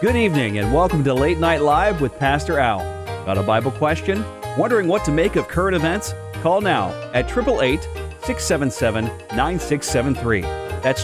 Good evening and welcome to Late Night Live with Pastor Al. Got a Bible question? Wondering what to make of current events? Call now at 888-677-9673. That's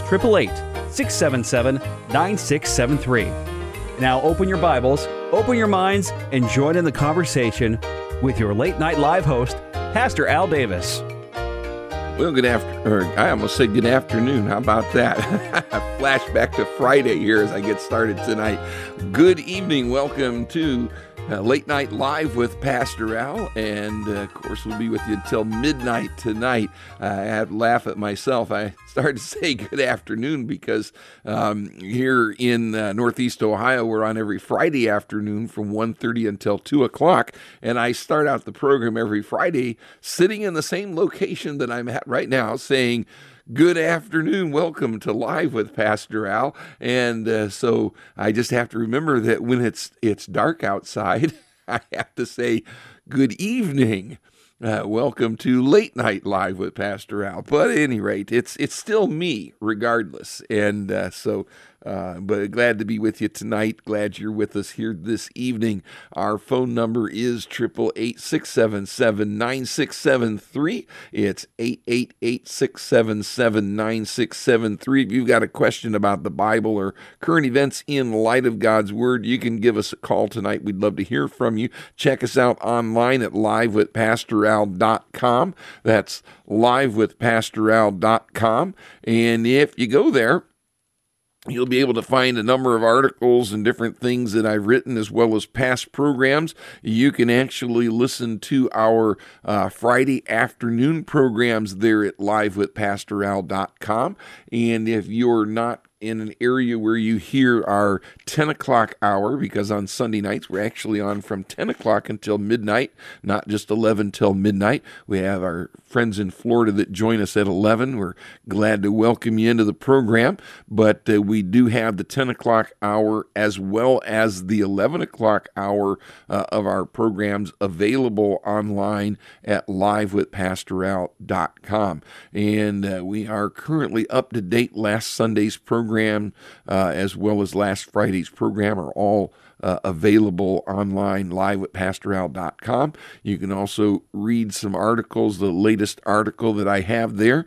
888-677-9673. Now open your Bibles, open your minds, and join in the conversation with your Late Night Live host, Pastor Al Davis. Well, I almost said good afternoon. How about that? Flashback to Friday here as I get started tonight. Good evening. Welcome to Late Night Live with Pastor Al. And, of course, we'll be with you until midnight tonight. I had to laugh at myself. I started to say good afternoon because here in Northeast Ohio, we're on every Friday afternoon from 1:30 until 2 o'clock. And I start out the program every Friday sitting in the same location that I'm at right now saying, good afternoon. Welcome to Live with Pastor Al. And so I just have to remember that when it's dark outside, I have to say good evening. Welcome to Late Night Live with Pastor Al. But at any rate, it's still me regardless. And but glad to be with you tonight. Glad you're with us here this evening. Our phone number is 888-677-9673. It's 888-677-9673. If you've got a question about the Bible or current events in light of God's Word, you can give us a call tonight. We'd love to hear from you. Check us out online at livewithpastoral.com. That's livewithpastoral.com. And if you go there, you'll be able to find a number of articles and different things that I've written, as well as past programs. You can actually listen to our Friday afternoon programs there at livewithpastoral.com. And if you're not in an area where you hear our 10 o'clock hour, because on Sunday nights we're actually on from 10 o'clock until midnight, not just 11 till midnight. We have our friends in Florida that join us at 11. We're glad to welcome you into the program, but we do have the 10 o'clock hour as well as the 11 o'clock hour of our programs available online at livewithpastoral.com. And we are currently up to date. Last Sunday's program as well as last Friday's program are all available online, livewithpastoral.com. You can also read some articles. The latest article that I have there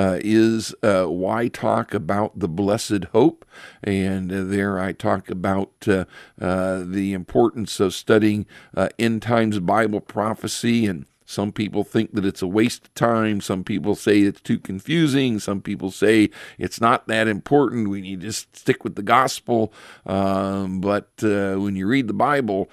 is Why Talk About the Blessed Hope. And there I talk about the importance of studying end times Bible prophecy. And some people think that it's a waste of time. Some people say it's too confusing. Some people say it's not that important. We need to just stick with the gospel. But when you read the Bible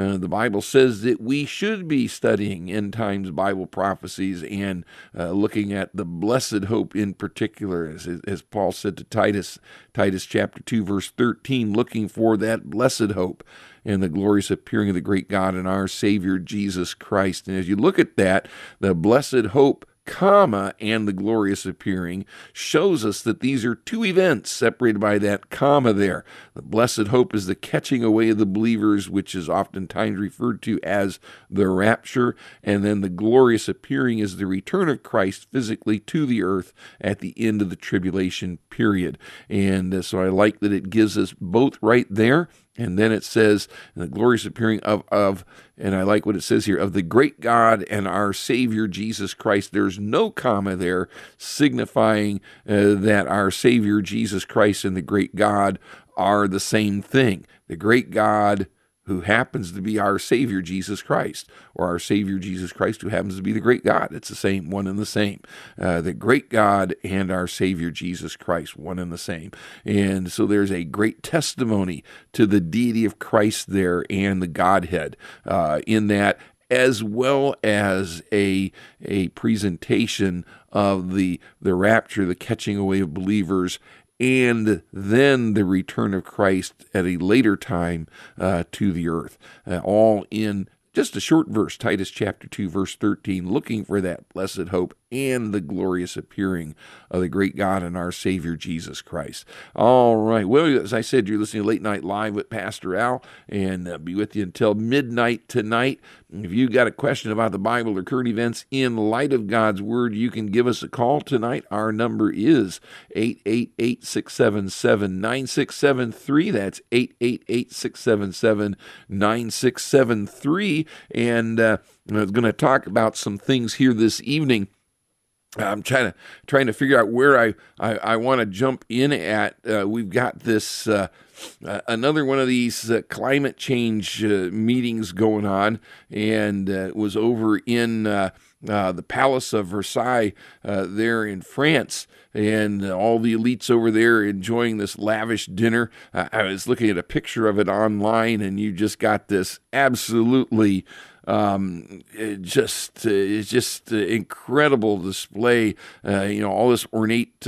says that we should be studying end times Bible prophecies and looking at the blessed hope in particular, as Paul said to Titus chapter 2, verse 13, looking for that blessed hope and the glorious appearing of the great God and our Savior, Jesus Christ. And as you look at that, the blessed hope, comma, and the glorious appearing shows us that these are two events separated by that comma there. The blessed hope is the catching away of the believers, which is oftentimes referred to as the rapture, and then the glorious appearing is the return of Christ physically to the earth at the end of the tribulation period. And so I like that it gives us both right there. And then it says, the glorious appearing of, and I like what it says here, of the great God and our Savior, Jesus Christ. There's no comma there, signifying that our Savior, Jesus Christ, and the great God are the same thing. The great God who happens to be our Savior, Jesus Christ, or our Savior, Jesus Christ, who happens to be the great God. It's the same, one and the same. The great God and our Savior, Jesus Christ, one and the same. And so there's a great testimony to the deity of Christ there and the Godhead in that, as well as a presentation of the rapture, the catching away of believers, and then the return of Christ at a later time to the earth, all in just a short verse, Titus chapter 2, verse 13, looking for that blessed hope and the glorious appearing of the great God and our Savior, Jesus Christ. All right. Well, as I said, you're listening to Late Night Live with Pastor Al, and be with you until midnight tonight. If you got a question about the Bible or current events in light of God's Word, you can give us a call tonight. Our number is 888-677-9673. That's 888-677-9673. And I was going to talk about some things here this evening. I'm trying to figure out where I want to jump in at. We've got this another one of these climate change meetings going on, and it was over in the Palace of Versailles there in France, and all the elites over there enjoying this lavish dinner. I was looking at a picture of it online, and you just got this absolutely it's just incredible display. All this ornate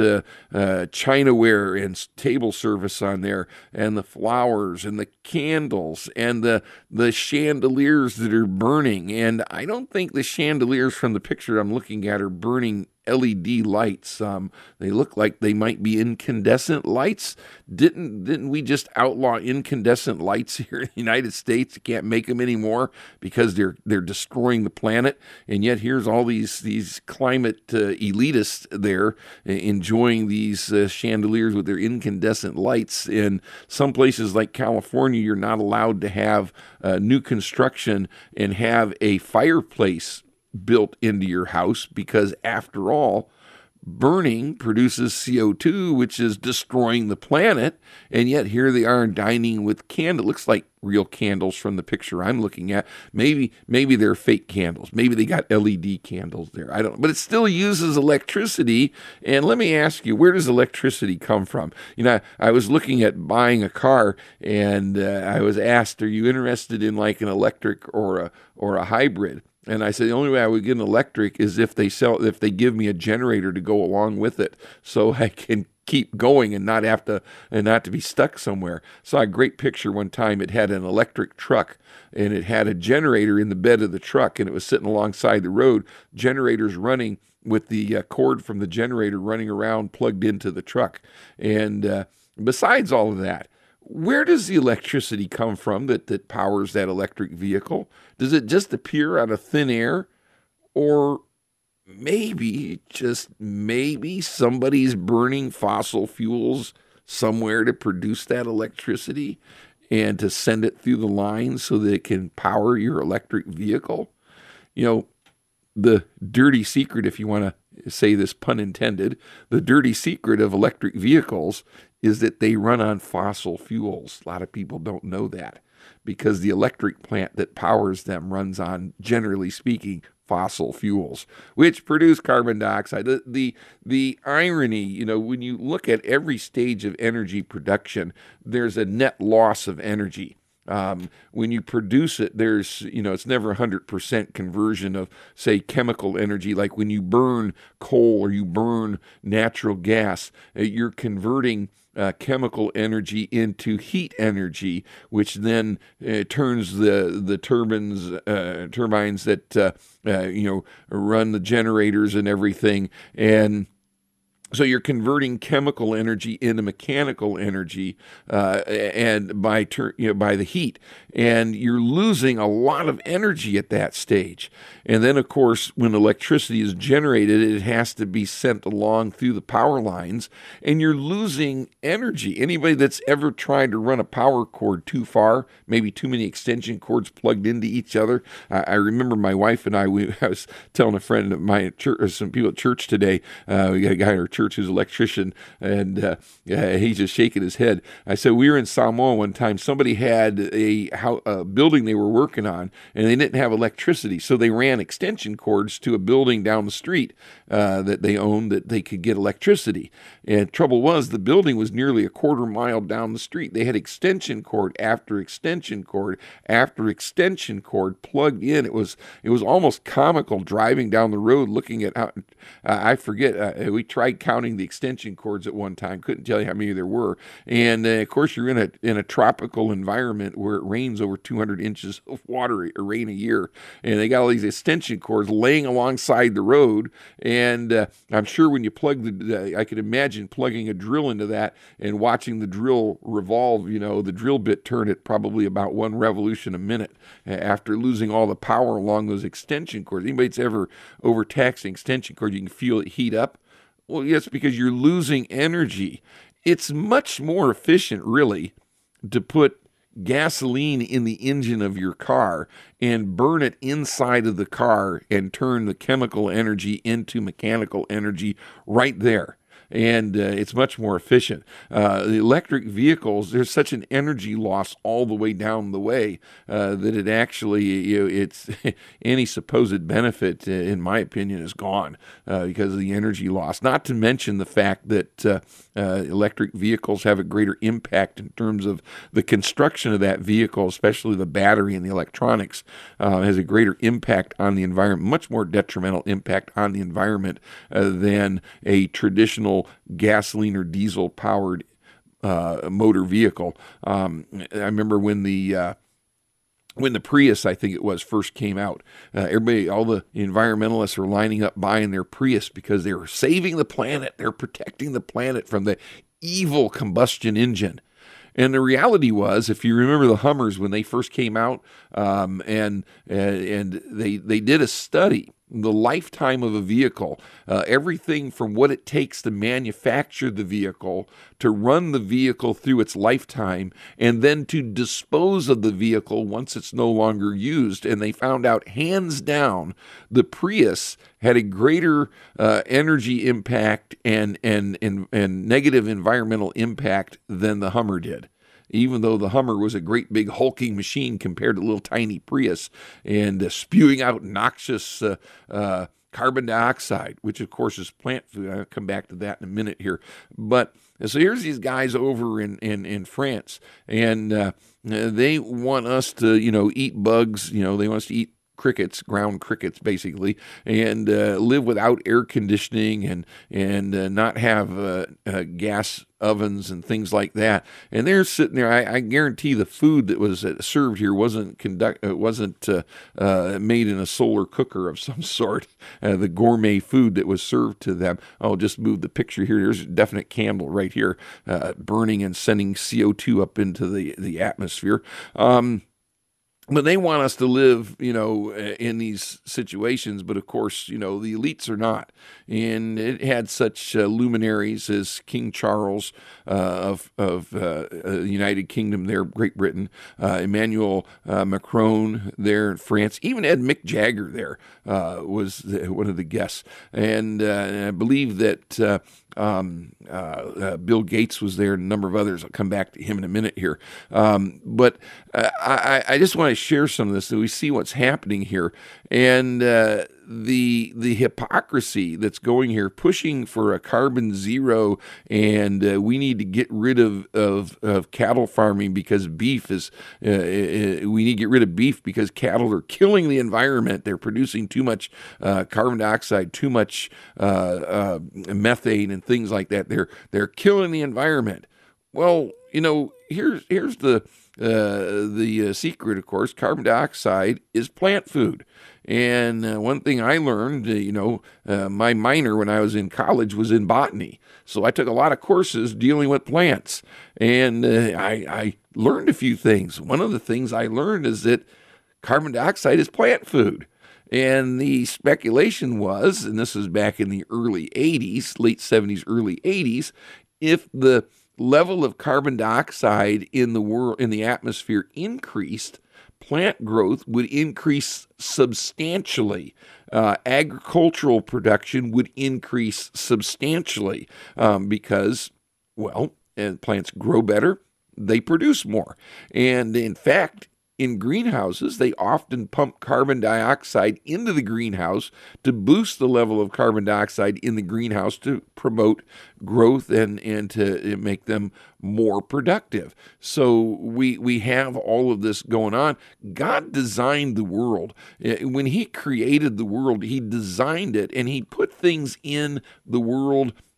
chinaware and table service on there, and the flowers and the candles and the chandeliers that are burning. And I don't think the chandeliers from the picture I'm looking at are burning LED lights. They look like they might be incandescent lights. Didn't we just outlaw incandescent lights here in the United States? You can't make them anymore because they're destroying the planet. And yet here's all these climate elitists there enjoying these chandeliers with their incandescent lights. In some places like California, you're not allowed to have new construction and have a fireplace built into your house because, after all, burning produces CO2, which is destroying the planet. And yet here they are dining with candle. Looks like real candles from the picture I'm looking at. Maybe they're fake candles. Maybe they got LED candles there. I don't know. But it still uses electricity. And let me ask you, where does electricity come from? I was looking at buying a car, and I was asked, are you interested in like an electric or a hybrid? And I said, the only way I would get an electric is if they give me a generator to go along with it, so I can keep going and not to be stuck somewhere. Saw a great picture one time. It had an electric truck, and it had a generator in the bed of the truck, and it was sitting alongside the road. Generators running with the cord from the generator running around plugged into the truck. And besides all of that, where does the electricity come from that powers that electric vehicle? Does it just appear out of thin air? Or maybe, just maybe, somebody's burning fossil fuels somewhere to produce that electricity and to send it through the line so that it can power your electric vehicle? The dirty secret, if you want to say this, pun intended, the dirty secret of electric vehicles is that they run on fossil fuels. A lot of people don't know that because the electric plant that powers them runs on, generally speaking, fossil fuels, which produce carbon dioxide. The irony, when you look at every stage of energy production, there's a net loss of energy. When you produce it, there's, it's never 100% conversion of, say, chemical energy. Like when you burn coal or you burn natural gas, you're converting chemical energy into heat energy, which then turns the turbines that run the generators and everything. And so you're converting chemical energy into mechanical energy, and by the heat, and you're losing a lot of energy at that stage. And then, of course, when electricity is generated, it has to be sent along through the power lines, and you're losing energy. Anybody that's ever tried to run a power cord too far, maybe too many extension cords plugged into each other. I remember my wife and I was telling a friend of mine, some people at church today. We got a guy in our church who's an electrician, and he's just shaking his head. I said, we were in Samoa one time. Somebody had a building they were working on, and they didn't have electricity, so they ran extension cords to a building down the street that they owned that they could get electricity. And trouble was, the building was nearly a quarter mile down the street. They had extension cord after extension cord after extension cord plugged in. It was almost comical driving down the road looking at how, I forget, we tried counting the extension cords at one time. Couldn't tell you how many there were. And of course, you're in a tropical environment where it rains over 200 inches of water or rain a year, and they got all these extension cords laying alongside the road. And I'm sure when you plug I could imagine plugging a drill into that and watching the drill revolve. You know, the drill bit turn at probably about 1 revolution a minute after losing all the power along those extension cords. Anybody that's ever overtaxed an extension cord, you can feel it heat up. Well, yes, because you're losing energy. It's much more efficient, really, to put gasoline in the engine of your car and burn it inside of the car and turn the chemical energy into mechanical energy right there. And it's much more efficient. The electric vehicles, there's such an energy loss all the way down the way that it actually, it's any supposed benefit, in my opinion, is gone because of the energy loss. Not to mention the fact that electric vehicles have a greater impact in terms of the construction of that vehicle, especially the battery and the electronics, has a greater impact on the environment, much more detrimental impact on the environment than a traditional gasoline or diesel powered motor vehicle. I remember when the Prius, I think it was, first came out, everybody, all the environmentalists were lining up buying their Prius because they were saving the planet. They're protecting the planet from the evil combustion engine. And the reality was, if you remember the Hummers when they first came out, and they did a study, the lifetime of a vehicle, everything from what it takes to manufacture the vehicle, to run the vehicle through its lifetime, and then to dispose of the vehicle once it's no longer used. And they found out, hands down, the Prius had a greater energy impact and negative environmental impact than the Hummer did, even though the Hummer was a great big hulking machine compared to little tiny Prius, and spewing out noxious carbon dioxide, which of course is plant food. I'll come back to that in a minute here. But so here's these guys over in France, and they want us to, eat bugs. They want us to eat crickets, ground crickets, basically, and live without air conditioning and not have gas ovens and things like that. And they're sitting there. I guarantee the food that was served here wasn't made in a solar cooker of some sort. The gourmet food that was served to them. I'll just move the picture here. There's a definite candle right here, burning and sending CO2 up into the atmosphere. But they want us to live, in these situations. But of course, the elites are not. And it had such luminaries as King Charles of the United Kingdom there, Great Britain, Emmanuel Macron there in France, even Ed Mick Jagger there was one of the guests. And I believe that Bill Gates was there and a number of others. I'll come back to him in a minute here. But I just want to share some of this so we see what's happening here. And the hypocrisy that's going here, pushing for a carbon zero, and we need to get rid of cattle farming because beef is, we need to get rid of beef because cattle are killing the environment. They're producing too much carbon dioxide, too much methane and things like that. They're killing the environment. Well, here's the secret, of course. Carbon dioxide is plant food. And one thing I learned, my minor when I was in college was in botany. So I took a lot of courses dealing with plants. And I learned a few things. One of the things I learned is that carbon dioxide is plant food. And the speculation was, and this was back in the early 80s, late 70s, early 80s, if the level of carbon dioxide in the atmosphere increased, plant growth would increase substantially. Agricultural production would increase substantially because, plants grow better, they produce more. And in fact, in greenhouses, they often pump carbon dioxide into the greenhouse to boost the level of carbon dioxide in the greenhouse to promote growth and to make them more productive. So we have all of this going on. God designed the world. When He created the world, He designed it, and He put things in the world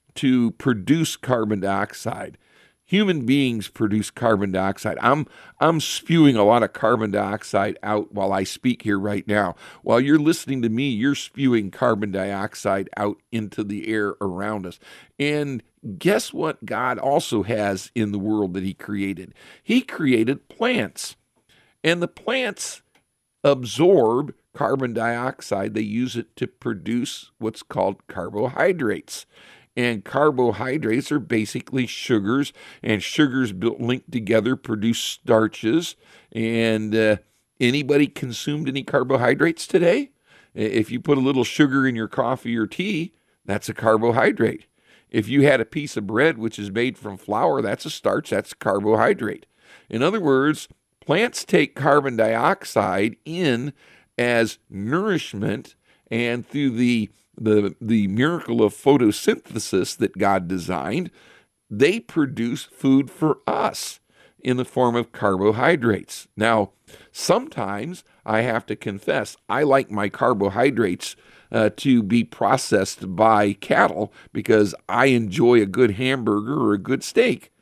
to produce carbon dioxide. Human beings produce carbon dioxide. I'm spewing a lot of carbon dioxide out while I speak here right now. While you're listening to me, you're spewing carbon dioxide out into the air around us. And guess what God also has in the world that he created? He created plants. And the plants absorb carbon dioxide. They use it to produce what's called carbohydrates. And carbohydrates are basically sugars, and sugars linked together produce starches. And anybody consumed any carbohydrates today? If you put a little sugar in your coffee or tea, that's a carbohydrate. If you had a piece of bread which is made from flour, that's a starch, that's a carbohydrate. In other words, plants take carbon dioxide in as nourishment, and through the miracle of photosynthesis that God designed, they produce food for us in the form of carbohydrates. Now, sometimes I have to confess, I like my carbohydrates to be processed by cattle because I enjoy a good hamburger or a good steak,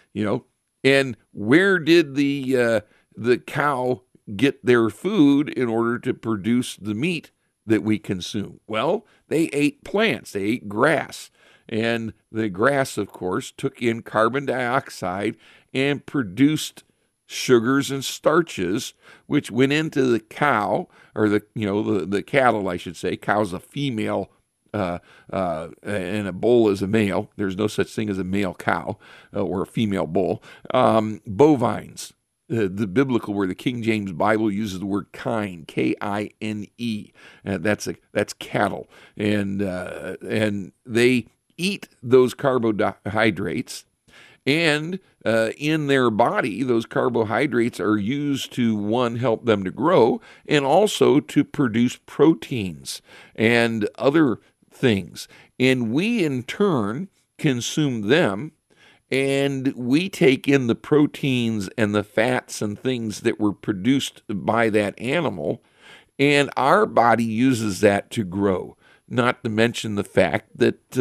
And where did the cow get their food in order to produce the meat that we consume? Well, they ate plants, they ate grass. And the grass, of course, took in carbon dioxide and produced sugars and starches, which went into the cow, or the cattle, I should say. Cow's a female, and a bull is a male. There's no such thing as a male cow or a female bull. Bovines. The biblical word, the King James Bible uses the word kine, K-I-N-E. That's cattle, and they eat those carbohydrates, and in their body, those carbohydrates are used to, one, help them to grow, and also to produce proteins and other things. And we, in turn, consume them, and we take in the proteins and the fats and things that were produced by that animal, and our body uses that to grow. Not to mention the fact that,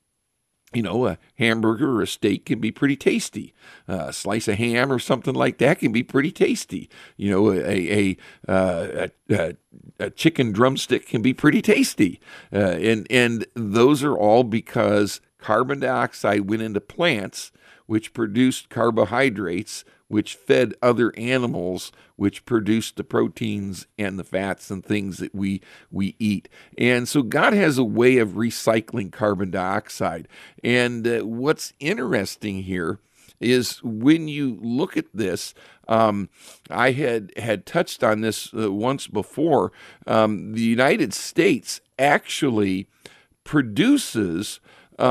a hamburger or a steak can be pretty tasty. A slice of ham or something like that can be pretty tasty. A chicken drumstick can be pretty tasty. And those are all because carbon dioxide went into plants, which produced carbohydrates, which fed other animals, which produced the proteins and the fats and things that we eat. And so God has a way of recycling carbon dioxide. And what's interesting here is when you look at this, I had touched on this once before. The United States actually produces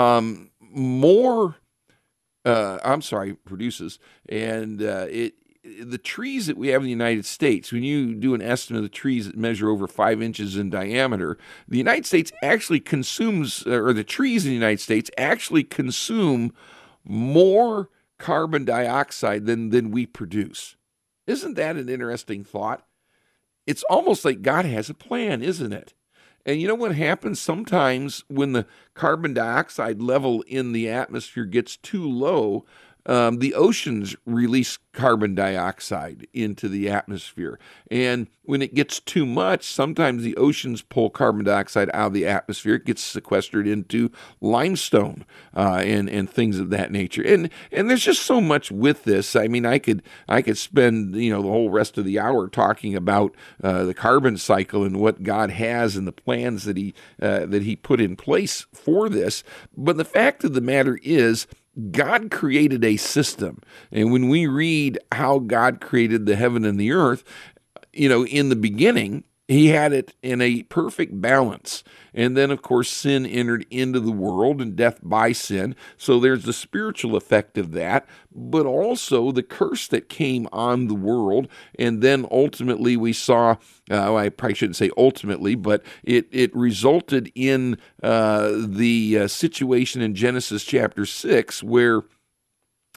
produces, and the trees that we have in the United States, when you do an estimate of the trees that measure over 5 inches in diameter, the United States actually consumes, or the trees in the United States actually consume more carbon dioxide than we produce. Isn't that an interesting thought? It's almost like God has a plan, isn't it? And you know what happens sometimes when the carbon dioxide level in the atmosphere gets too low? The oceans release carbon dioxide into the atmosphere. And when it gets too much, sometimes the oceans pull carbon dioxide out of the atmosphere. It gets sequestered into limestone and things of that nature. And there's just so much with this. I mean, I could spend the whole rest of the hour talking about the carbon cycle and what God has and the plans that he put in place for this. But the fact of the matter is, God created a system. And when we read how God created the heaven and the earth, in the beginning, he had it in a perfect balance. And then, of course, sin entered into the world and death by sin. So there's the spiritual effect of that, but also the curse that came on the world. And then ultimately we saw, I probably shouldn't say ultimately, but it resulted in the situation in Genesis chapter 6 where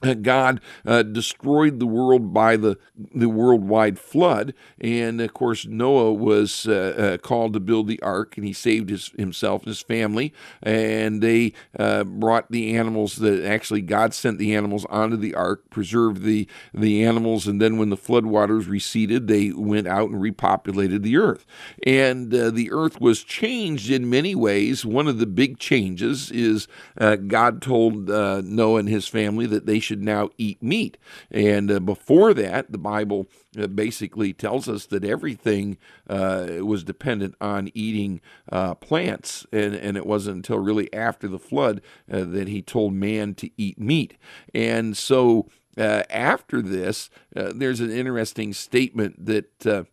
God destroyed the world by the worldwide flood, and of course Noah was called to build the ark, and he saved himself and his family, and they brought the animals that actually God sent the animals onto the ark, preserved the animals, and then when the flood waters receded, they went out and repopulated the earth, and the earth was changed in many ways. One of the big changes is God told Noah and his family that they should now eat meat. And before that, the Bible basically tells us that everything was dependent on eating plants. And it wasn't until really after the flood that he told man to eat meat. And so after this, there's an interesting statement that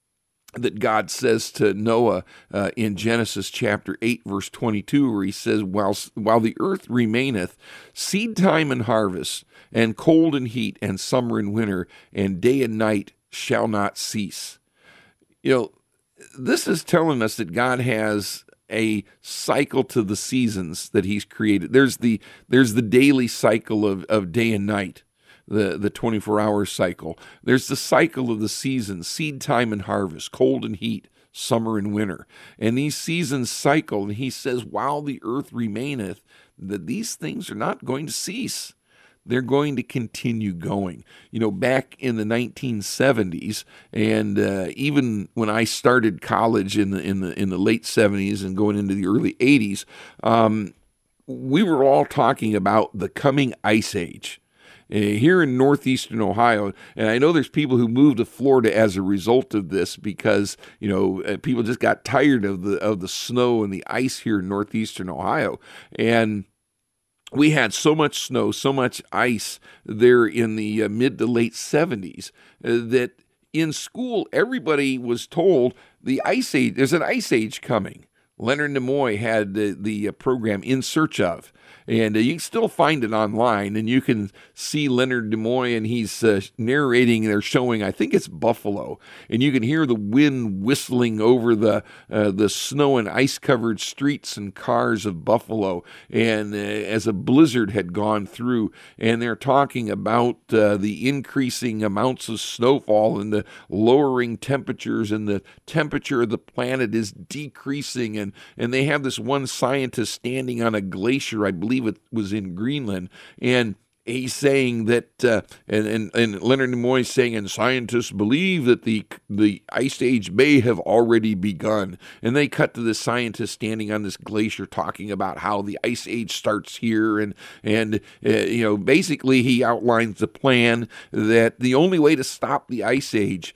God says to Noah in Genesis chapter 8, verse 22, where he says, while the earth remaineth, seed time and harvest, and cold and heat, and summer and winter, and day and night shall not cease. You know, this is telling us that God has a cycle to the seasons that he's created. There's the daily cycle of day and night. The 24-hour cycle. There's the cycle of the seasons, seed time and harvest, cold and heat, summer and winter. And these seasons cycle, and he says, while the earth remaineth, that these things are not going to cease. They're going to continue going. You know, back in the 1970s, and even when I started college in the late 70s and going into the early 80s, we were all talking about the coming ice age. Here in northeastern Ohio, and I know there's people who moved to Florida as a result of this because, you know, people just got tired of the snow and the ice here in northeastern Ohio. And we had so much snow, so much ice there in the mid to late 70s that in school, everybody was told there's an ice age coming. Leonard Nimoy had the program In Search Of. And you can still find it online, and you can see Leonard Nimoy, and he's narrating. They're showing, I think it's Buffalo, and you can hear the wind whistling over the snow and ice-covered streets and cars of Buffalo. And as a blizzard had gone through, and they're talking about the increasing amounts of snowfall and the lowering temperatures, and the temperature of the planet is decreasing. And they have this one scientist standing on a glacier, I believe it was in Greenland, and he's saying that, and Leonard Nimoy is saying, and scientists believe that the ice age may have already begun. And they cut to this scientist standing on this glacier talking about how the ice age starts here, and you know, basically he outlines the plan that the only way to stop the ice age,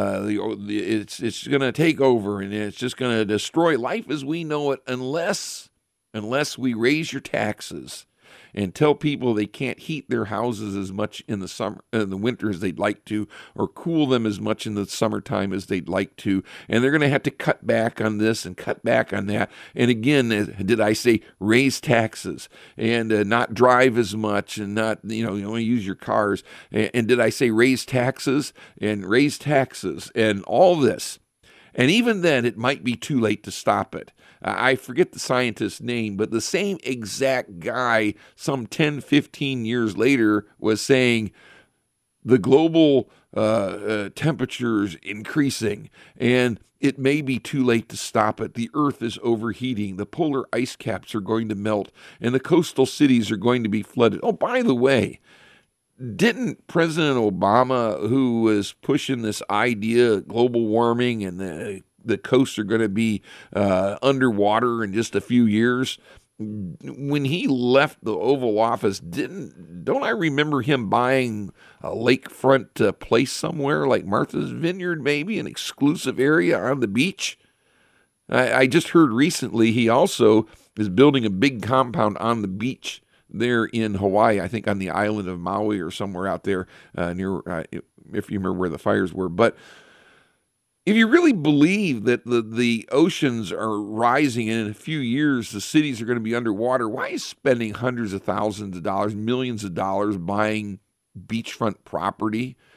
it's going to take over, and it's just going to destroy life as we know it unless we raise your taxes and tell people they can't heat their houses as much in the winter as they'd like to, or cool them as much in the summertime as they'd like to. And they're going to have to cut back on this and cut back on that. And again, did I say raise taxes and not drive as much and not, you only use your cars. And did I say raise taxes and raise taxes and all this? And even then, it might be too late to stop it. I forget the scientist's name, but the same exact guy some 10, 15 years later was saying the global temperature is increasing, and it may be too late to stop it. The earth is overheating. The polar ice caps are going to melt, and the coastal cities are going to be flooded. Oh, by the way, didn't President Obama, who was pushing this idea of global warming and the coasts are going to be underwater in just a few years, when he left the Oval Office, don't I remember him buying a lakefront place somewhere like Martha's Vineyard, maybe an exclusive area on the beach? I just heard recently he also is building a big compound on the beach there in Hawaii, I think on the island of Maui or somewhere out there near, if you remember where the fires were. But if you really believe that the oceans are rising and in a few years the cities are going to be underwater, why is spending hundreds of thousands of dollars, millions of dollars buying beachfront property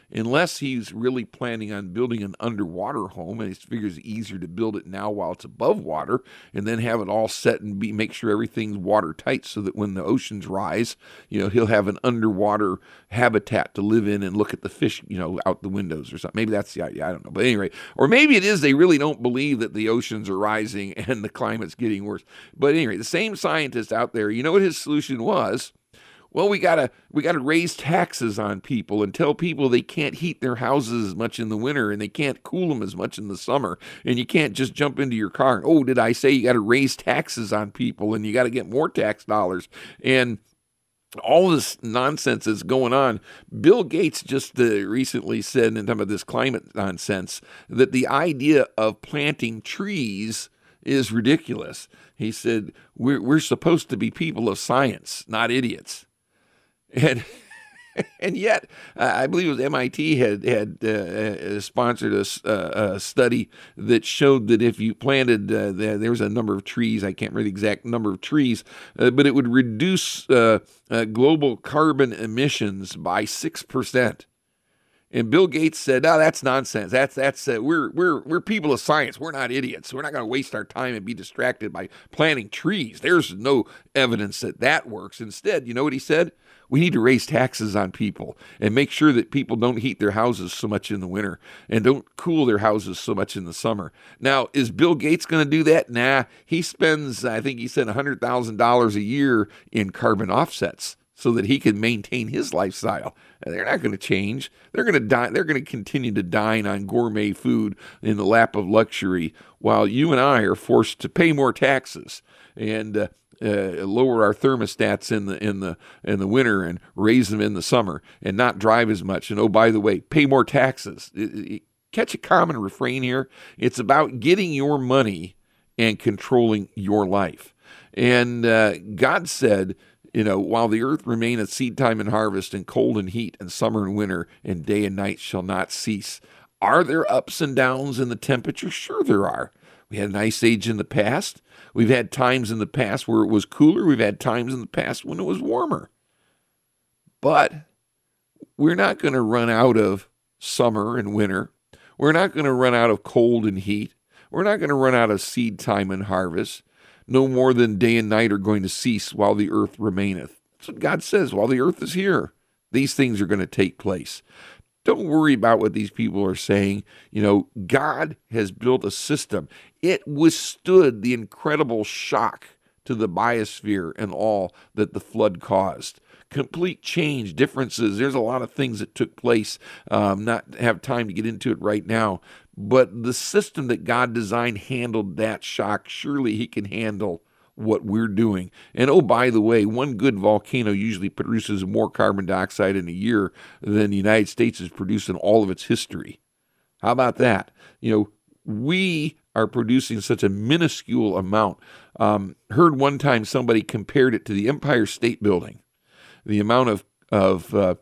unless he's really planning on building an underwater home, and he figures it's easier to build it now while it's above water, and then have it all set and make sure everything's watertight so that when the oceans rise, he'll have an underwater habitat to live in and look at the fish, out the windows or something. Maybe that's the idea. I don't know. But anyway, or maybe it is they really don't believe that the oceans are rising and the climate's getting worse. But anyway, the same scientist out there, you know what his solution was? Well, we gotta raise taxes on people and tell people they can't heat their houses as much in the winter and they can't cool them as much in the summer, and you can't just jump into your car and, oh, did I say you got to raise taxes on people and you got to get more tax dollars, and all this nonsense is going on. Bill Gates just recently said, in talking about this climate nonsense, that the idea of planting trees is ridiculous. He said we're supposed to be people of science, not idiots. And yet, I believe it was MIT had sponsored a study that showed that if you planted, there was a number of trees, I can't remember the exact number of trees, but it would reduce global carbon emissions by 6%. And Bill Gates said, "Oh, that's nonsense. We're people of science. We're not idiots. We're not going to waste our time and be distracted by planting trees. There's no evidence that works. Instead, you know what he said? We need to raise taxes on people and make sure that people don't heat their houses so much in the winter and don't cool their houses so much in the summer." Now, is Bill Gates going to do that? Nah. He spends, I think he said, $100,000 a year in carbon offsets so that he can maintain his lifestyle. They're not going to change. They're going to die. They're going to continue to dine on gourmet food in the lap of luxury, while you and I are forced to pay more taxes and lower our thermostats in the winter and raise them in the summer and not drive as much. And oh, by the way, pay more taxes. Catch a common refrain here. It's about getting your money and controlling your life. And God said, while the earth remaineth seed time and harvest, and cold and heat, and summer and winter, and day and night shall not cease. Are there ups and downs in the temperature? Sure there are. We had an ice age in the past. We've had times in the past where it was cooler. We've had times in the past when it was warmer. But we're not going to run out of summer and winter. We're not going to run out of cold and heat. We're not going to run out of seed time and harvest. No more than day and night are going to cease while the earth remaineth. That's what God says. While the earth is here, these things are going to take place. Don't worry about what these people are saying. God has built a system. It withstood the incredible shock to the biosphere and all that the flood caused. Complete change, differences. There's a lot of things that took place. Not have time to get into it right now. But the system that God designed handled that shock. Surely he can handle what we're doing. And oh, by the way, one good volcano usually produces more carbon dioxide in a year than the United States has produced in all of its history. How about that? We are producing such a minuscule amount. Heard one time somebody compared it to the Empire State Building. The amount of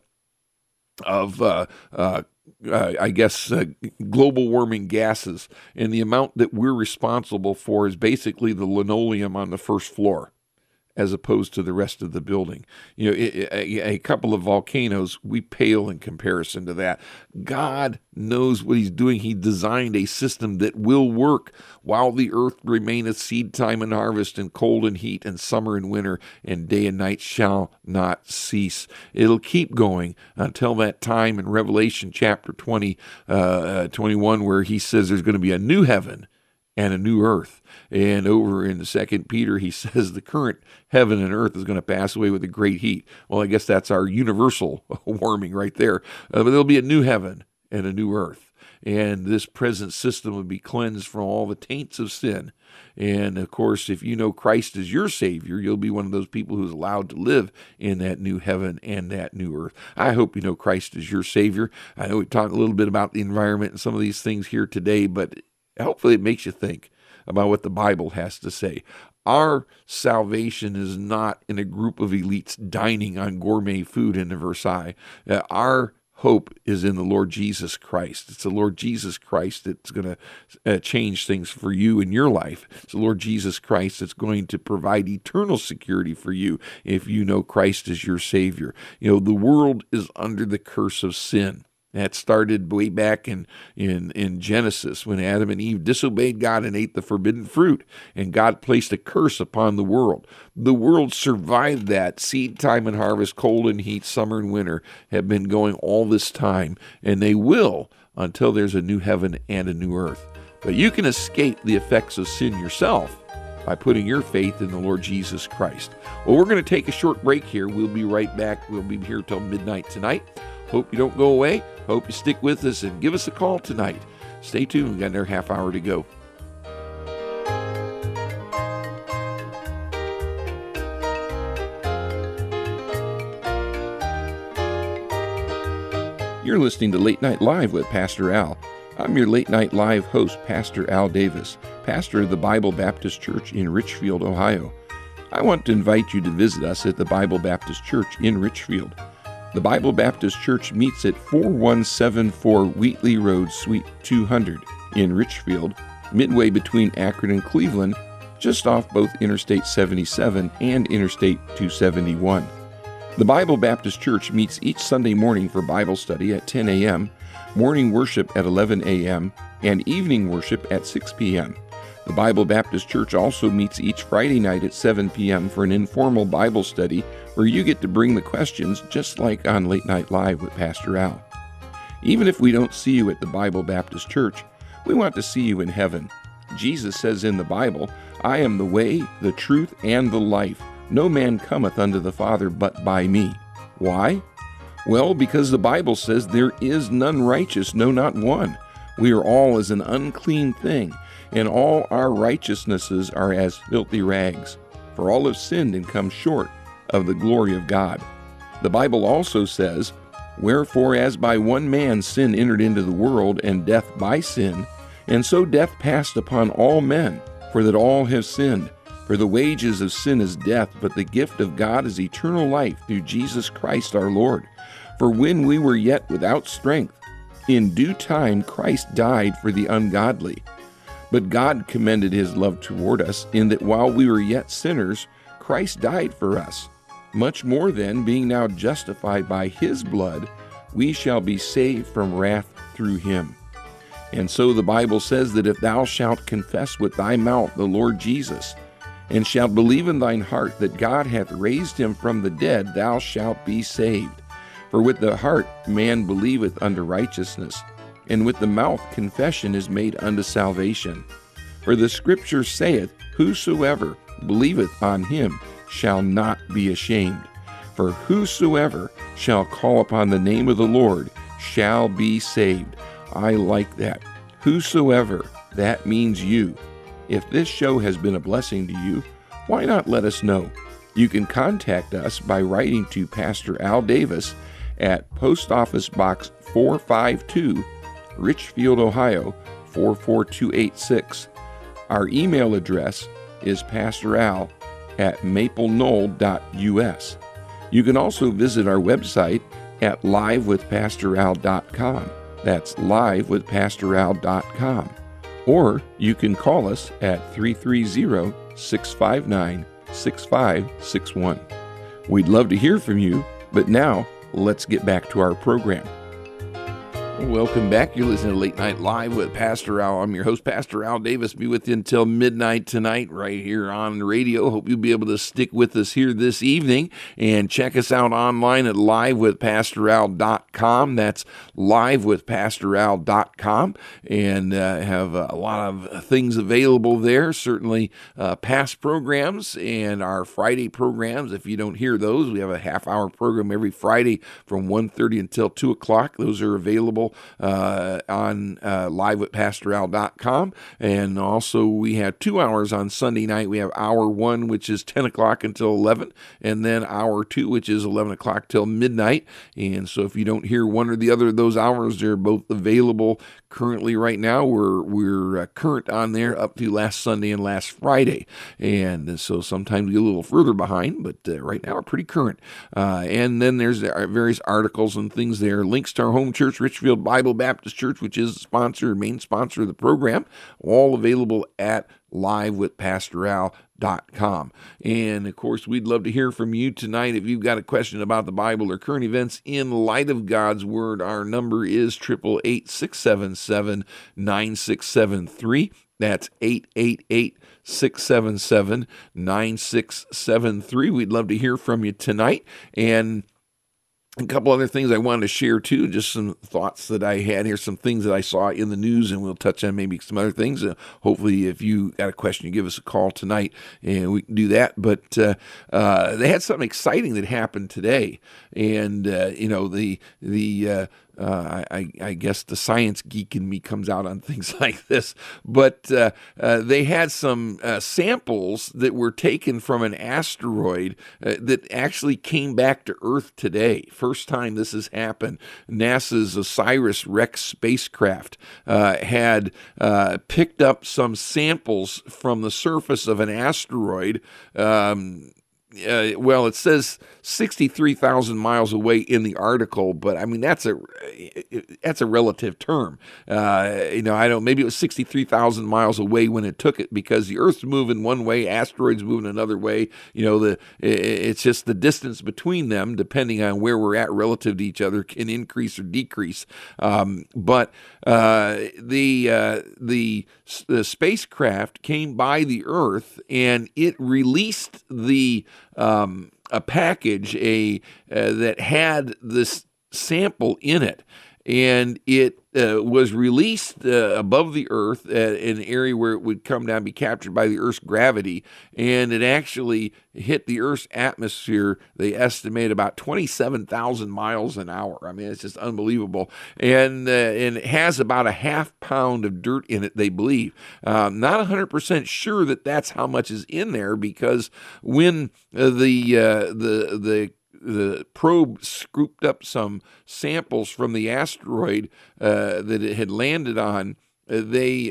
global warming gases, and the amount that we're responsible for is basically the linoleum on the first floor, as opposed to the rest of the building. A couple of volcanoes, we pale in comparison to that. God knows what he's doing. He designed a system that will work while the earth remaineth seed time and harvest, and cold and heat, and summer and winter, and day and night shall not cease. It'll keep going until that time in Revelation chapter 21, where he says there's going to be a new heaven and a new earth. And over in the 2 Peter, he says the current heaven and earth is going to pass away with a great heat. Well, I guess that's our universal warming right there. But there'll be a new heaven and a new earth. And this present system will be cleansed from all the taints of sin. And, of course, if you know Christ as your Savior, you'll be one of those people who's allowed to live in that new heaven and that new earth. I hope you know Christ as your Savior. I know we talked a little bit about the environment and some of these things here today, but hopefully it makes you think about what the Bible has to say. Our salvation is not in a group of elites dining on gourmet food in Versailles. Our hope is in the Lord Jesus Christ. It's the Lord Jesus Christ that's going to change things for you in your life. It's the Lord Jesus Christ that's going to provide eternal security for you if you know Christ as your Savior. The world is under the curse of sin. That started way back in Genesis when Adam and Eve disobeyed God and ate the forbidden fruit, and God placed a curse upon the world. The world survived that. Seed time and harvest, cold and heat, summer and winter have been going all this time, and they will until there's a new heaven and a new earth. But you can escape the effects of sin yourself by putting your faith in the Lord Jesus Christ. Well, we're going to take a short break here. We'll be right back. We'll be here till midnight tonight. Hope you don't go away. Hope you stick with us and give us a call tonight. Stay tuned. We've got another half hour to go. You're listening to Late Night Live with Pastor Al. I'm your Late Night Live host, Pastor Al Davis, pastor of the Bible Baptist Church in Richfield, Ohio. I want to invite you to visit us at the Bible Baptist Church in Richfield. The Bible Baptist Church meets at 4174 Wheatley Road, Suite 200 in Richfield, midway between Akron and Cleveland, just off both Interstate 77 and Interstate 271. The Bible Baptist Church meets each Sunday morning for Bible study at 10 a.m., morning worship at 11 a.m., and evening worship at 6 p.m. The Bible Baptist Church also meets each Friday night at 7 p.m. for an informal Bible study where you get to bring the questions just like on Late Night Live with Pastor Al. Even if we don't see you at the Bible Baptist Church, we want to see you in heaven. Jesus says in the Bible, "I am the way, the truth, and the life. No man cometh unto the Father but by me." Why? Well, because the Bible says there is none righteous, no, not one. We are all as an unclean thing, and all our righteousnesses are as filthy rags. For all have sinned and come short of the glory of God. The Bible also says, "Wherefore as by one man sin entered into the world, and death by sin, and so death passed upon all men, for that all have sinned. For the wages of sin is death, but the gift of God is eternal life through Jesus Christ our Lord. For when we were yet without strength, in due time Christ died for the ungodly. But God commended his love toward us, in that while we were yet sinners, Christ died for us. Much more then, being now justified by his blood, we shall be saved from wrath through him. And so the Bible says that if thou shalt confess with thy mouth the Lord Jesus, and shalt believe in thine heart that God hath raised him from the dead, thou shalt be saved. For with the heart man believeth unto righteousness, and with the mouth confession is made unto salvation. For the Scripture saith, Whosoever believeth on him shall not be ashamed. For whosoever shall call upon the name of the Lord shall be saved. I like that. Whosoever, that means you. If this show has been a blessing to you, why not let us know? You can contact us by writing to Pastor Al Davis at Post Office Box 452, Richfield, Ohio 44286. Our email address is pastoral@mapleknoll.us. You can also visit our website at livewithpastoral.com. That's livewithpastoral.com. Or you can call us at 330-659-6561. We'd love to hear from you, but now let's get back to our program. Welcome back. You're listening to Late Night Live with Pastor Al. I'm your host, Pastor Al Davis. Be with you until midnight tonight right here on the radio. Hope you'll be able to stick with us here this evening and check us out online at livewithpastoral.com. That's livewithpastoral.com, and have a lot of things available there. Certainly past programs and our Friday programs. If you don't hear those, we have a half-hour program every Friday from 1:30 until 2 o'clock. Those are available on livewithpastoral.com. And also we have 2 hours on Sunday night. We have hour 1, which is 10 o'clock until 11, and then hour 2, which is 11 o'clock till midnight. And so if you don't hear one or the other of those hours, they're both available currently right now. We're current on there up to last Sunday and last Friday. And so sometimes we get a little further behind, but right now we're pretty current. And then there's various articles and things there. Links to our home church, Richfield Bible Baptist Church, which is the main sponsor of the program, all available at livewithpastoral.com. pastoraldavis.com. And of course, we'd love to hear from you tonight. If you've got a question about the Bible or current events in light of God's Word, our number is 888-677-9673. That's 888-677-9673. We'd love to hear from you tonight. And a couple other things I wanted to share too, just some thoughts that I had here, some things that I saw in the news, and we'll touch on maybe some other things. Hopefully, if you got a question, you give us a call tonight, and we can do that. But they had something exciting that happened today, and I guess the science geek in me comes out on things like this, but they had some samples that were taken from an asteroid that actually came back to Earth today. First time this has happened. NASA's OSIRIS-REx spacecraft had picked up some samples from the surface of an asteroid. Well, it says 63,000 miles away in the article, but I mean that's a relative term. I don't. Maybe it was 63,000 miles away when it took it, because the Earth's moving one way, asteroids moving another way. It's just the distance between them, depending on where we're at relative to each other, can increase or decrease. But the spacecraft came by the Earth, and it released a package that had this sample in it, and it was released above the Earth in an area where it would come down and be captured by the Earth's gravity, and it actually hit the Earth's atmosphere, they estimate, about 27,000 miles an hour. I mean, it's just unbelievable. And it has about a half pound of dirt in it, they believe. Not 100% sure that that's how much is in there, because when the probe scooped up some samples from the asteroid that it had landed on, and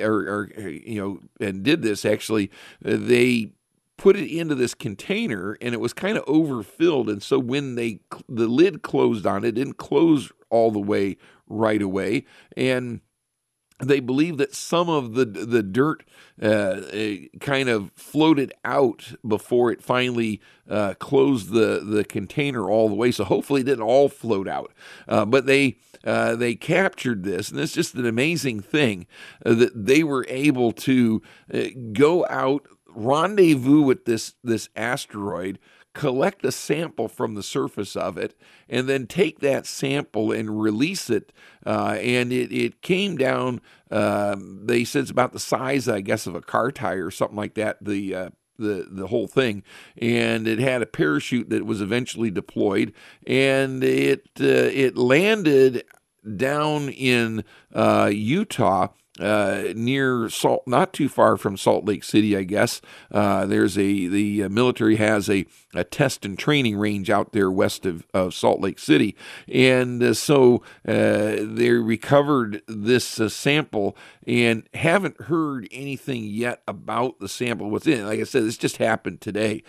did this actually. They put it into this container, and it was kind of overfilled, and so when the lid closed on it, it didn't close all the way right away, and they believe that some of the dirt kind of floated out before it finally closed the container all the way. So hopefully it didn't all float out. But they captured this, and it's just an amazing thing that they were able to go out, rendezvous with this asteroid, collect a sample from the surface of it, and then take that sample and release it. And it came down, they said it's about the size, I guess, of a car tire or something like that, the whole thing. And it had a parachute that was eventually deployed, and it landed down in Utah, near not too far from Salt Lake City, I guess. There's the military has a test and training range out there west of Salt Lake City, and so they recovered this sample and haven't heard anything yet about the sample, what's in it. Like I said, this just happened today.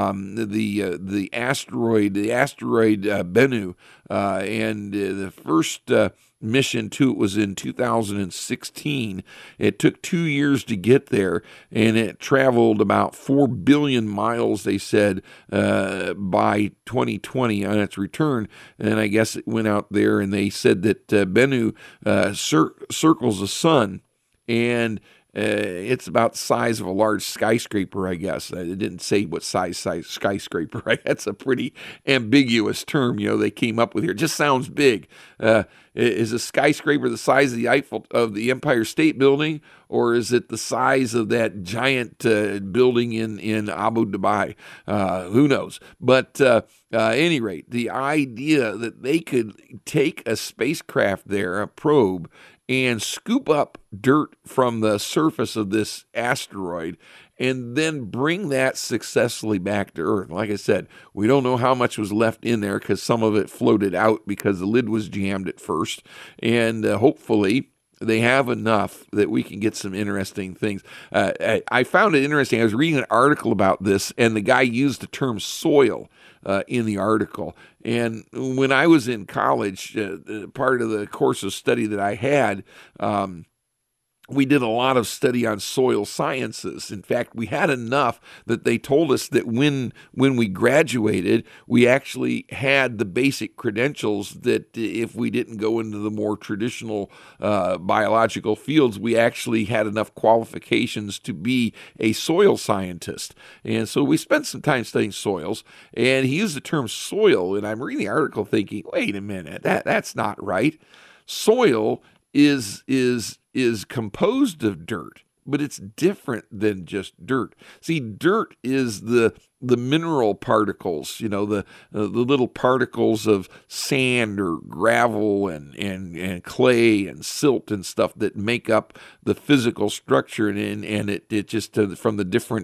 The asteroid Bennu, and the first mission to it was in 2016. It took 2 years to get there, and it traveled about 4 billion miles, they said, by 2020 on its return. And I guess it went out there, and they said that Bennu circles the sun, and it's about the size of a large skyscraper, I guess. It didn't say what size skyscraper. Right? That's a pretty ambiguous term, they came up with here. It just sounds big. Is a skyscraper the size of the Empire State Building, or is it the size of that giant building in Abu Dhabi? Who knows? But at any rate, the idea that they could take a spacecraft there, a probe, and scoop up dirt from the surface of this asteroid and then bring that successfully back to Earth. Like I said, we don't know how much was left in there, because some of it floated out because the lid was jammed at first. And hopefully they have enough that we can get some interesting things. I found it interesting. I was reading an article about this, and the guy used the term soil in the article. And when I was in college, part of the course of study that I had, we did a lot of study on soil sciences. In fact, we had enough that they told us that when we graduated, we actually had the basic credentials that if we didn't go into the more traditional biological fields, we actually had enough qualifications to be a soil scientist. And so we spent some time studying soils, and he used the term soil, and I'm reading the article thinking, wait a minute, that's not right. Soil is composed of dirt, but it's different than just dirt. See, dirt is the mineral particles, the little particles of sand or gravel and clay and silt and stuff that make up the physical structure, and it just from the different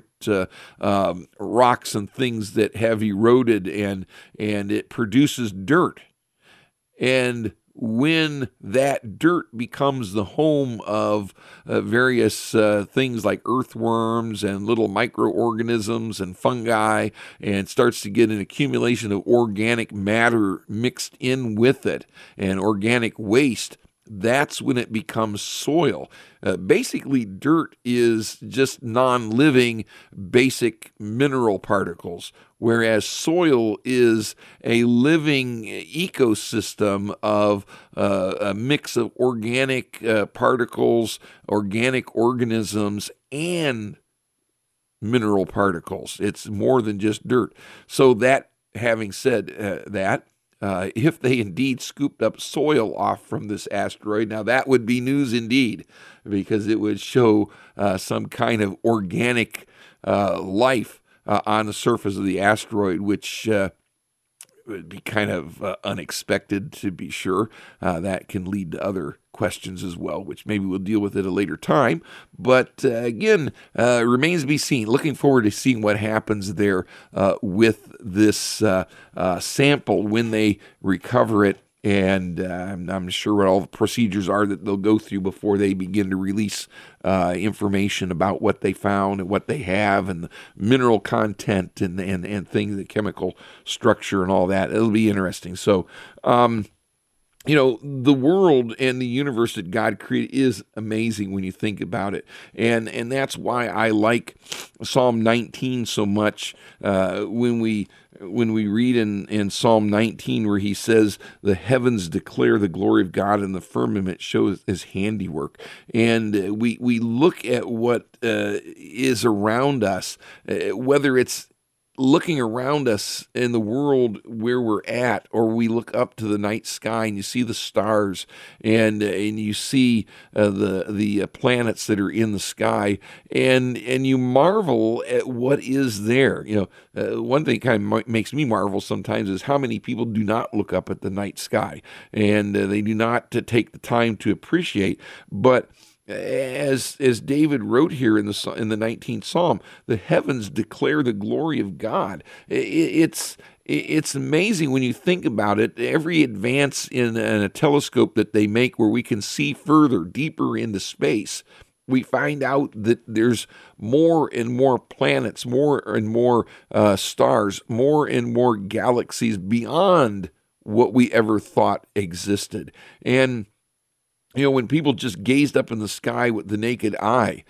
rocks and things that have eroded, and it produces dirt. And when that dirt becomes the home of various things like earthworms and little microorganisms and fungi, and starts to get an accumulation of organic matter mixed in with it and organic waste, that's when it becomes soil. Basically, dirt is just non-living basic mineral particles, whereas soil is a living ecosystem of a mix of organic particles, organic organisms, and mineral particles. It's more than just dirt. So that, having said that, if they indeed scooped up soil off from this asteroid, now that would be news indeed, because it would show some kind of organic life on the surface of the asteroid, which would be kind of unexpected, to be sure. That can lead to other questions as well, which maybe we'll deal with at a later time. But again, remains to be seen. Looking forward to seeing what happens there with this sample when they recover it. And I'm sure what all the procedures are that they'll go through before they begin to release information about what they found and what they have and the mineral content and things, the chemical structure and all that. It'll be interesting. So, the world and the universe that God created is amazing when you think about it. And that's why I like Psalm 19 so much when we read in Psalm 19 where he says, the heavens declare the glory of God and the firmament shows his handiwork. And we look at what is around us, whether it's looking around us in the world where we're at, or we look up to the night sky and you see the stars and you see the planets that are in the sky, and you marvel at what is there. One thing kind of makes me marvel sometimes is how many people do not look up at the night sky, and they do not take the time to appreciate. But as David wrote here in the 19th Psalm, the heavens declare the glory of God. It's amazing when you think about it. Every advance in a telescope that they make where we can see further, deeper into space, we find out that there's more and more planets, more and more stars, more and more galaxies beyond what we ever thought existed. And when people just gazed up in the sky with the naked eye,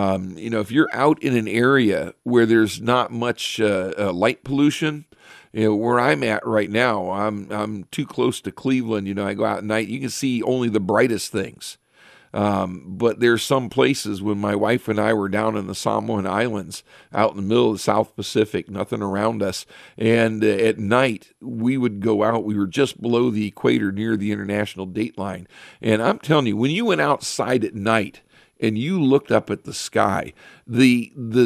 if you're out in an area where there's not much light pollution, where I'm at right now, I'm too close to Cleveland. I go out at night, you can see only the brightest things. But there's some places when my wife and I were down in the Samoan Islands, out in the middle of the South Pacific, nothing around us. And at night, we would go out. We were just below the equator near the international date line. And I'm telling you, when you went outside at night and you looked up at the sky, the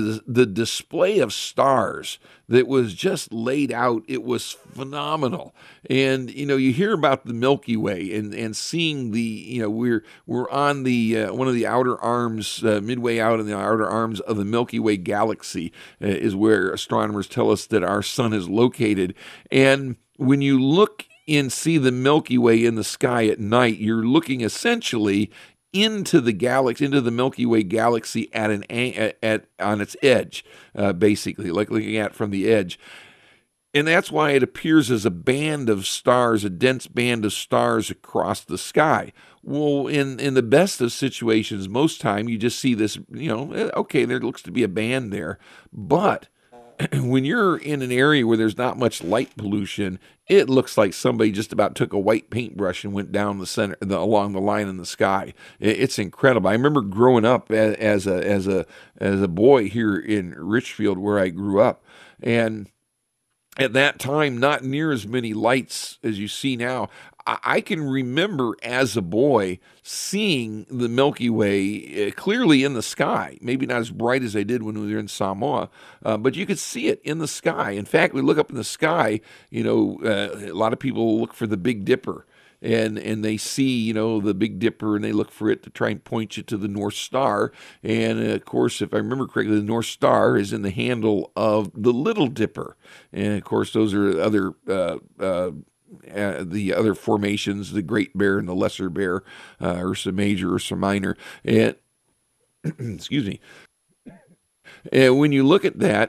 display of stars that was just laid out, it was phenomenal. And you hear about the Milky Way and seeing we're on the one of the outer arms, midway out in the outer arms of the Milky Way galaxy is where astronomers tell us that our sun is located. And when you look and see the Milky Way in the sky at night, you're looking essentially into the galaxy, into the Milky Way galaxy on its edge, basically, like looking at it from the edge. And that's why it appears as a band of stars, a dense band of stars across the sky. Well, in the best of situations, most time you just see this, okay, there looks to be a band there. But when you're in an area where there's not much light pollution, it looks like somebody just about took a white paintbrush and went down the center, along the line in the sky. It's incredible. I remember growing up as a boy here in Richfield, where I grew up, and at that time, not near as many lights as you see now. I can remember as a boy seeing the Milky Way clearly in the sky. Maybe not as bright as I did when we were in Samoa, but you could see it in the sky. In fact, we look up in the sky, a lot of people look for the Big Dipper. And they see, the Big Dipper, and they look for it to try and point you to the North Star. And, of course, if I remember correctly, the North Star is in the handle of the Little Dipper. And, of course, those are other the other formations, the Great Bear and the Lesser Bear, Ursa Major, Ursa Minor. And, excuse me. And when you look at that,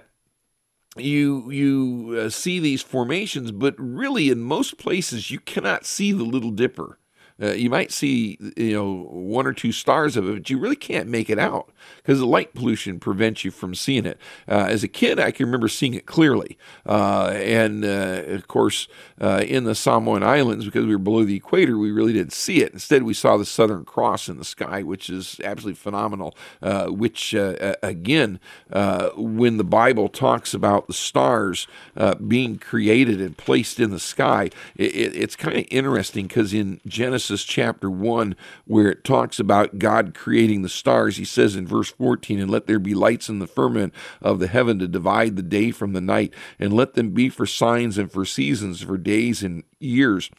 you see these formations, but really in most places you cannot see the Little Dipper. You might see, one or two stars of it, but you really can't make it out because the light pollution prevents you from seeing it. As a kid, I can remember seeing it clearly. And of course, in the Samoan Islands, because we were below the equator, we really didn't see it. Instead, we saw the Southern Cross in the sky, which is absolutely phenomenal, again, when the Bible talks about the stars being created and placed in the sky, it's kind of interesting because in Genesis chapter 1, where it talks about God creating the stars, he says in verse 14, "And let there be lights in the firmament of the heaven to divide the day from the night, and let them be for signs and for seasons, for days and years.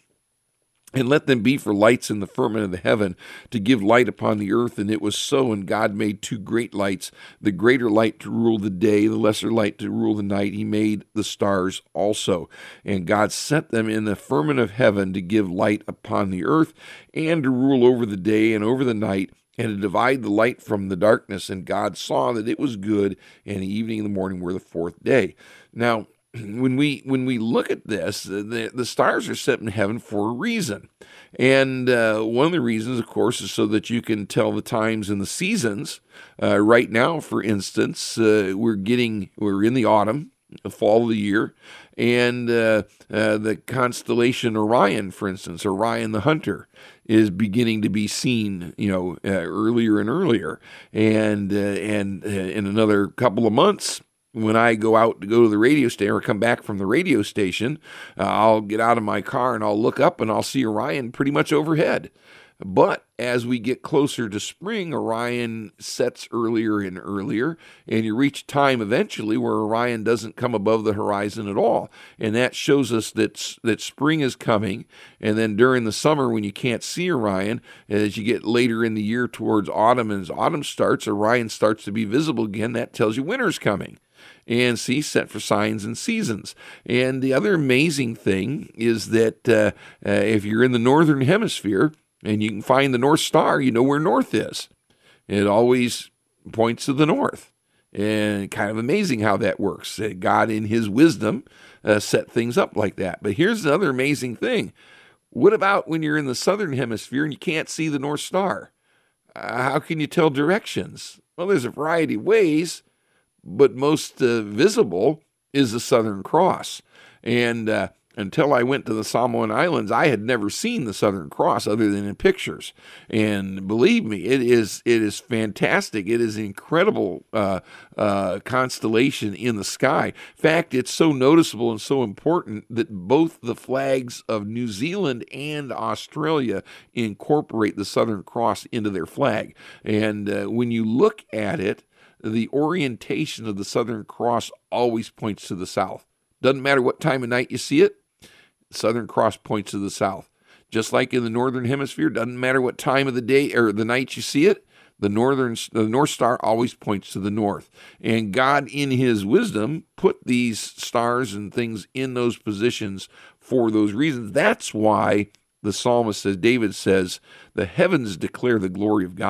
And let them be for lights in the firmament of the heaven, to give light upon the earth. And it was so, and God made two great lights, the greater light to rule the day, the lesser light to rule the night. He made the stars also. And God set them in the firmament of heaven to give light upon the earth, and to rule over the day and over the night, and to divide the light from the darkness. And God saw that it was good, and the evening and the morning were the fourth day." Now, when we look at this, the stars are set in heaven for a reason. And one of the reasons, of course, is so that you can tell the times and the seasons. Right now, for instance, we're in the autumn, the fall of the year, and the constellation Orion, for instance, Orion the Hunter, is beginning to be seen, earlier and earlier. And in another couple of months, when I go to the radio station or come back from the radio station, I'll get out of my car and I'll look up and I'll see Orion pretty much overhead. But as we get closer to spring, Orion sets earlier and earlier, and you reach a time eventually where Orion doesn't come above the horizon at all. And that shows us that spring is coming. And then during the summer, when you can't see Orion, as you get later in the year towards autumn, and as autumn starts, Orion starts to be visible again. That tells you winter's coming. And see, set for signs and seasons. And the other amazing thing is that if you're in the northern hemisphere and you can find the North Star, you know where north is. It always points to the north. And kind of amazing how that works. God, in his wisdom, set things up like that. But here's another amazing thing. What about when you're in the southern hemisphere and you can't see the North Star? How can you tell directions? Well, there's a variety of ways, but most visible is the Southern Cross. And until I went to the Samoan Islands, I had never seen the Southern Cross other than in pictures. And believe me, it is fantastic. It is an incredible constellation in the sky. In fact, it's so noticeable and so important that both the flags of New Zealand and Australia incorporate the Southern Cross into their flag. And when you look at it, the orientation of the Southern Cross always points to the south. Doesn't matter what time of night you see it, the Southern Cross points to the south. Just like in the Northern Hemisphere, doesn't matter what time of the day or the night you see it, the North Star always points to the north. And God, in his wisdom, put these stars and things in those positions for those reasons. That's why the psalmist says, David says, the heavens declare the glory of God.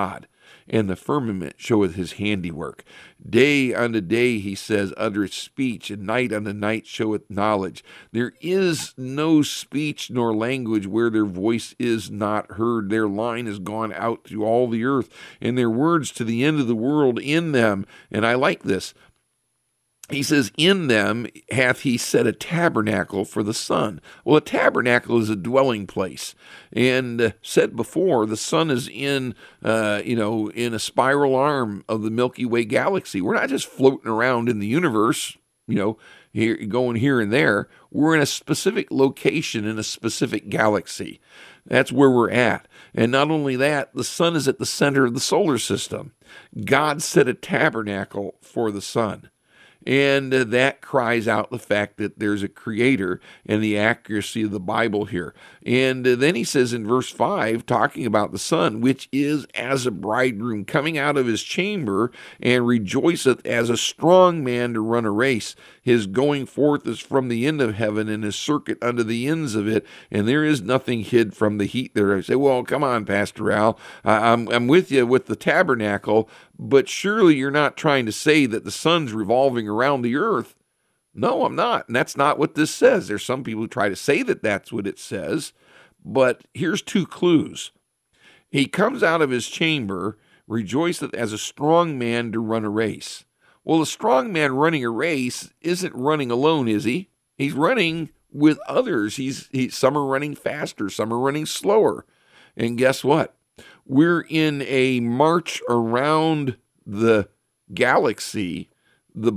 and the firmament showeth his handiwork. Day unto day, he says, uttereth speech, and night unto night showeth knowledge. There is no speech nor language where their voice is not heard. Their line has gone out to all the earth, and their words to the end of the world in them. And I like this. He says, in them hath he set a tabernacle for the sun. Well, a tabernacle is a dwelling place. And said before, the sun is in a spiral arm of the Milky Way galaxy. We're not just floating around in the universe, here, going here and there. We're in a specific location in a specific galaxy. That's where we're at. And not only that, the sun is at the center of the solar system. God set a tabernacle for the sun. And that cries out the fact that there's a creator and the accuracy of the Bible here. And then he says in verse 5, talking about the sun, which is as a bridegroom coming out of his chamber, and rejoiceth as a strong man to run a race. His going forth is from the end of heaven, and his circuit unto the ends of it, and there is nothing hid from the heat there. I say, well, come on, Pastor Al, I'm with you with the tabernacle, but surely you're not trying to say that the sun's revolving around the earth. No, I'm not. And that's not what this says. There's some people who try to say that that's what it says. But here's two clues. He comes out of his chamber, rejoiceth as a strong man to run a race. Well, a strong man running a race isn't running alone, is he? He's running with others. Some are running faster, some are running slower. And guess what? We're in a march around the galaxy. They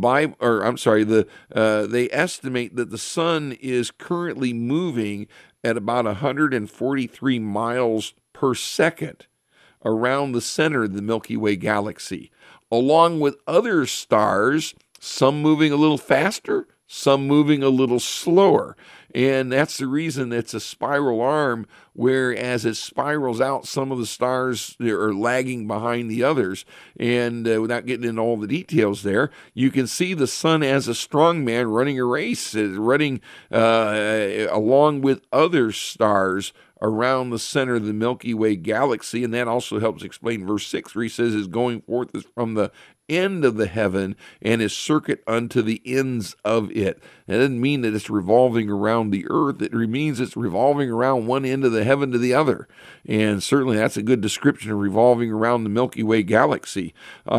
estimate that the sun is currently moving at about 143 miles per second around the center of the Milky Way galaxy, along with other stars, some moving a little faster, some moving a little slower. And that's the reason it's a spiral arm, where as it spirals out, some of the stars are lagging behind the others. And without getting into all the details there, you can see the sun as a strong man running a race, running along with other stars around the center of the Milky Way galaxy. And that also helps explain verse 6, where he says his going forth is from the end of the heaven, and his circuit unto the ends of it. That doesn't mean that it's revolving around the earth. It means it's revolving around one end of the heaven to the other. And certainly that's a good description of revolving around the Milky Way galaxy.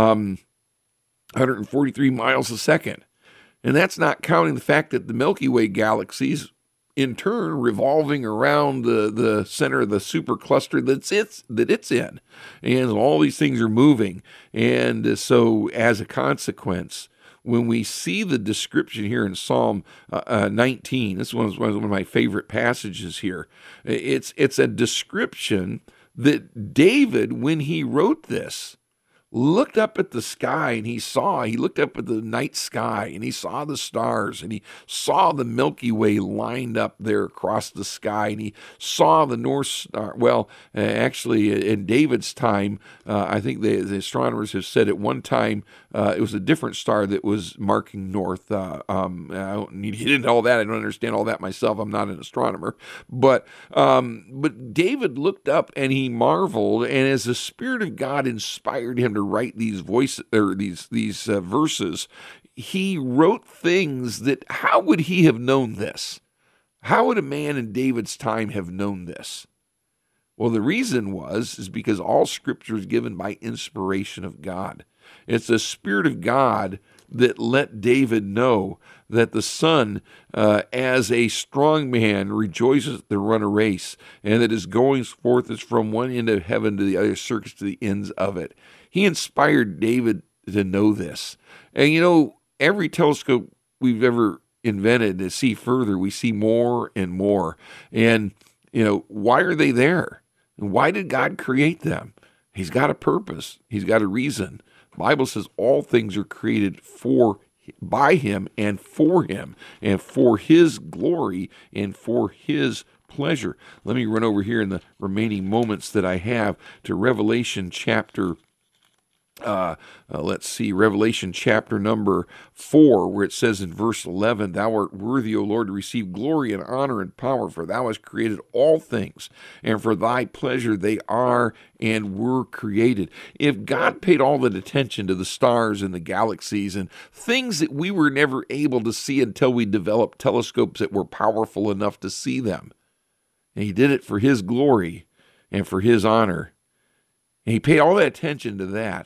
143 miles a second. And that's not counting the fact that the Milky Way galaxies in turn revolving around the center of the supercluster that it's in. And all these things are moving. And so as a consequence, when we see the description here in Psalm 19, this one is one of my favorite passages here. It's a description that David, when he wrote this, looked up at the sky, and he looked up at the night sky, and he saw the stars, and he saw the Milky Way lined up there across the sky, and he saw the North Star. Well, actually, in David's time, I think the astronomers have said at one time it was a different star that was marking north. I don't need to get into all that. I don't understand all that myself. I'm not an astronomer. But David looked up, and he marveled, and as the Spirit of God inspired him to write these verses, he wrote things that, how would he have known this? How would a man in David's time have known this? Well, the reason is because all Scripture is given by inspiration of God. It's the Spirit of God that let David know that the sun, as a strong man, rejoices to run a race, and that his goings forth is from one end of heaven to the other, circuits to the ends of it. He inspired David to know this. And every telescope we've ever invented to see further, we see more and more. And, why are they there? And why did God create them? He's got a purpose. He's got a reason. The Bible says all things are created by him and for his glory and for his pleasure. Let me run over here in the remaining moments that I have to Revelation chapter let's see, Revelation chapter number 4, where it says in verse 11, "Thou art worthy, O Lord, to receive glory and honor and power, for thou hast created all things, and for thy pleasure they are and were created." If God paid all that attention to the stars and the galaxies and things that we were never able to see until we developed telescopes that were powerful enough to see them, and he did it for his glory and for his honor, and he paid all that attention to that,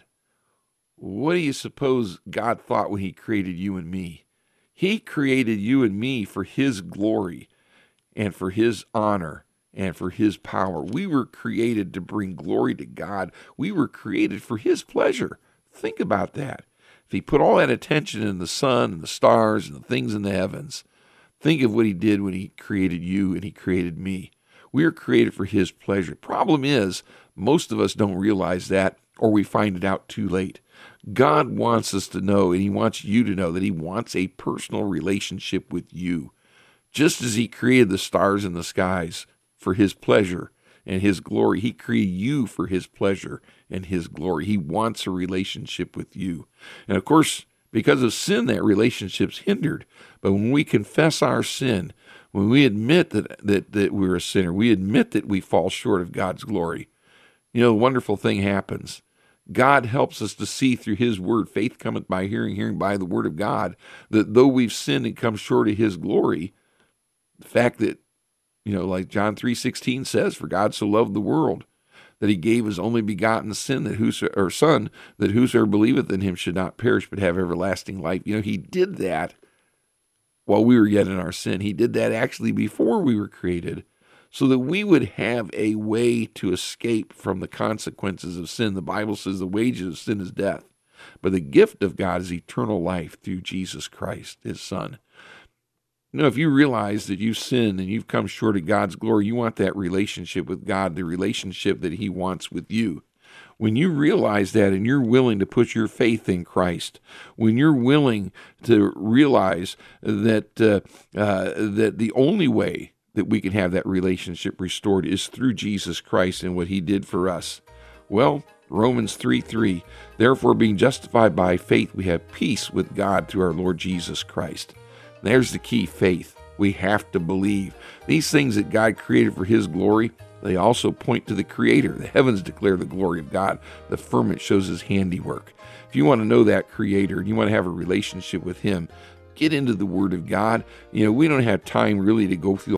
what do you suppose God thought when he created you and me? He created you and me for his glory and for his honor and for his power. We were created to bring glory to God. We were created for his pleasure. Think about that. If he put all that attention in the sun and the stars and the things in the heavens, think of what he did when he created you and he created me. We are created for his pleasure. Problem is, most of us don't realize that, or we find it out too late. God wants us to know, and he wants you to know, that he wants a personal relationship with you. Just as he created the stars in the skies for his pleasure and his glory, he created you for his pleasure and his glory. He wants a relationship with you. And of course, because of sin, that relationship's hindered. But when we confess our sin, when we admit that we're a sinner, we admit that we fall short of God's glory, a wonderful thing happens. God helps us to see through his word. Faith cometh by hearing, hearing by the word of God, that though we've sinned and come short of his glory, the fact that, like John 3:16 says, "For God so loved the world that he gave his only begotten Son, that whosoever believeth in him should not perish but have everlasting life." He did that while we were yet in our sin. He did that actually before we were created, so that we would have a way to escape from the consequences of sin. The Bible says the wages of sin is death, but the gift of God is eternal life through Jesus Christ, his Son. If you realize that you've sinned and you've come short of God's glory, you want that relationship with God, the relationship that he wants with you. When you realize that and you're willing to put your faith in Christ, when you're willing to realize that that the only way that we can have that relationship restored is through Jesus Christ and what he did for us. Well, Romans 3:3, "Therefore, being justified by faith, we have peace with God through our Lord Jesus Christ." There's the key, faith. We have to believe. These things that God created for his glory, they also point to the Creator. The heavens declare the glory of God. The firmament shows his handiwork. If you want to know that Creator and you want to have a relationship with him, get into the Word of God. We don't have time really to go through